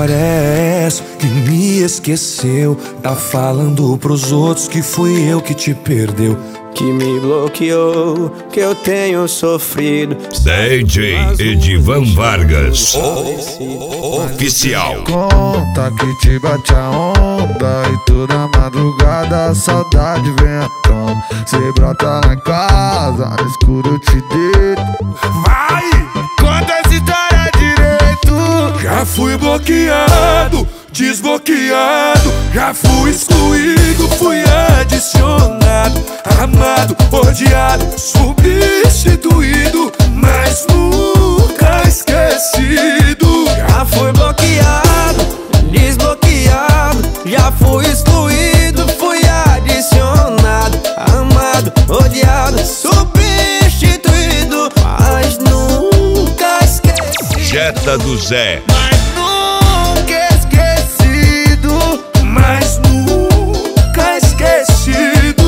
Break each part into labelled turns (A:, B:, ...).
A: história é essa que me esqueceu? Tá falando pros outros que fui eu que te perdeu,
B: que me bloqueou, que eu tenho sofrido.
C: DJ Edivan Vargas Oficial.
D: Conta que te bate a onda e toda madrugada a saudade vem à tona. Cê brota lá em casa, no escuro eu te deito.
A: vai!
D: Conta essa história direito.
A: Já fui bloqueado, desbloqueado, já fui excluído, fui adicionado, amado, odiado, substituído, mas nunca esquecido.
B: Já fui bloqueado, desbloqueado, já fui excluído, fui adicionado, amado, odiado, substituído, mas nunca esquecido.
C: Jetta do Zé.
D: Mas nunca esquecido.
A: Mas nunca esquecido.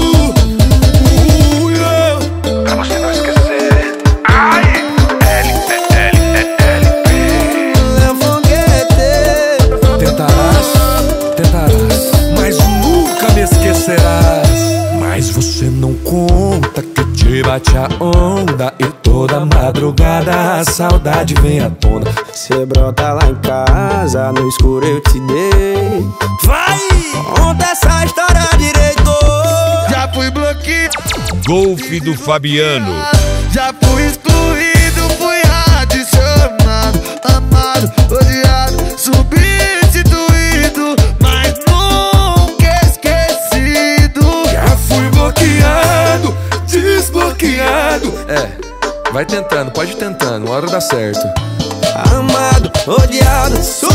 D: Pra você não esquecer. Ai,
A: Tentarás, mas nunca me esquecerás. Mas você não conta que te bate a onda e toda madrugada a saudade vem à tona.
B: Cê brota lá em casa, no escuro eu te dei.
A: Vai!
B: Conta essa história direito.
D: já fui bloqueado.
C: Golfe do Fabiano.
D: Já fui excluído, fui adicionado, amado, odiado, substituído, mas nunca esquecido.
A: Já fui bloqueado, desbloqueado. Vai tentando, pode ir tentando, uma hora dá certo.
B: Amado, odiado,